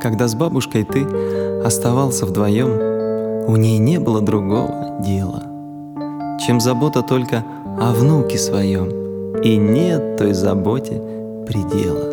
Когда с бабушкой ты оставался вдвоем, у ней не было другого дела, чем забота только о внуке своем, и нет той заботе предела.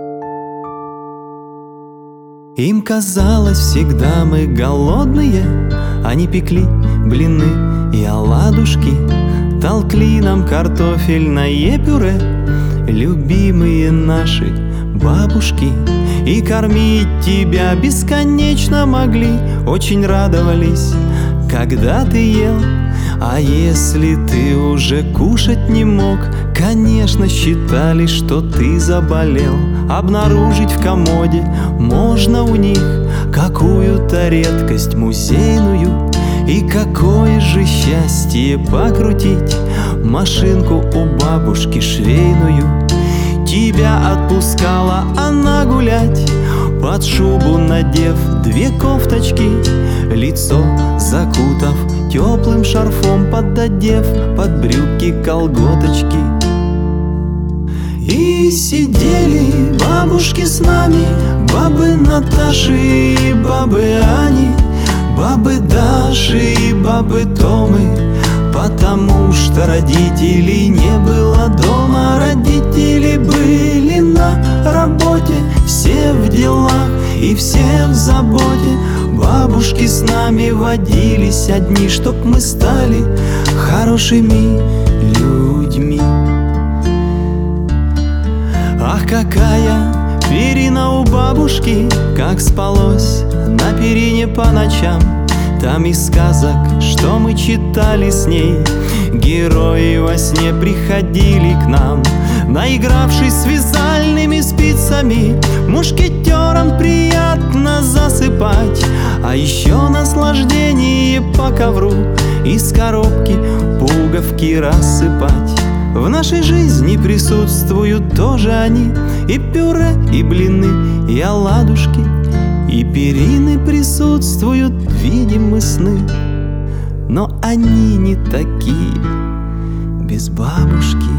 Им казалось, всегда мы голодные, они пекли блины и оладушки, толкли нам картофельное пюре, любимые наши бабушки. И кормить тебя бесконечно могли, очень радовались, когда ты ел. А если ты уже кушать не мог, конечно, считали, что ты заболел. Обнаружить в комоде можно у них какую-то редкость музейную. И какое же счастье покрутить машинку у бабушки швейную. Тебя отпускала она гулять, под шубу надев две кофточки, лицо закутав теплым шарфом, пододев под брюки колготочки. И сидели бабушки с нами, бабы Наташи и бабы Ани, бабы Даши и бабы Томы, потому что родителей не было дома. Родители были на работе, все в делах и все в заботе. Бабушки с нами водились одни, чтоб мы стали хорошими людьми. Ах, какая перина у бабушки, как спалось на перине по ночам. Там из сказок, что мы читали с ней, герои во сне приходили к нам, наигравшись с вязальными спицами. Мушкетерам приятно засыпать, а еще наслаждение по ковру из коробки пуговки рассыпать. В нашей жизни присутствуют тоже они, и пюре, и блины, и оладушки, и перины присутствуют, видим мы сны. Но они не такие без бабушки.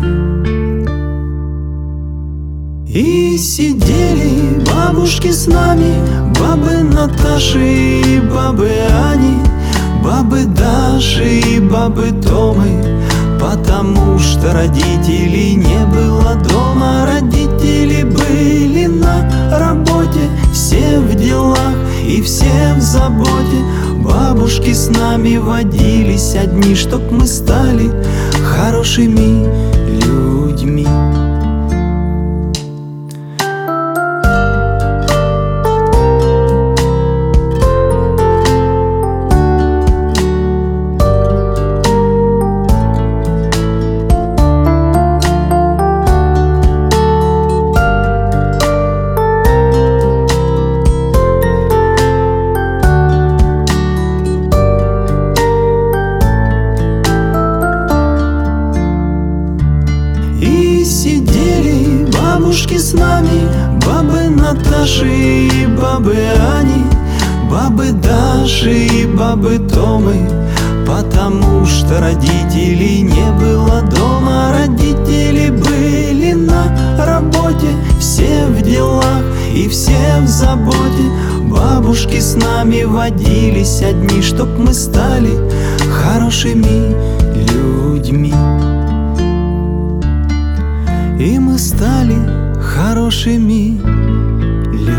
И сидели бабушки с нами, бабы Наташи и бабы Ани, бабы Даши и бабы Томы, потому что родителей не было дома. Родители были на работе, все в делах и все в заботе. Бабушки с нами водились одни, чтоб мы стали хорошими людьми. Сидели бабушки с нами, бабы Наташи и бабы Ани, бабы Даши и бабы Томы, потому что родителей не было дома. Родители были на работе, все в делах и все в заботе. Бабушки с нами водились одни, чтоб мы стали хорошими людьми. И мы стали хорошими людьми.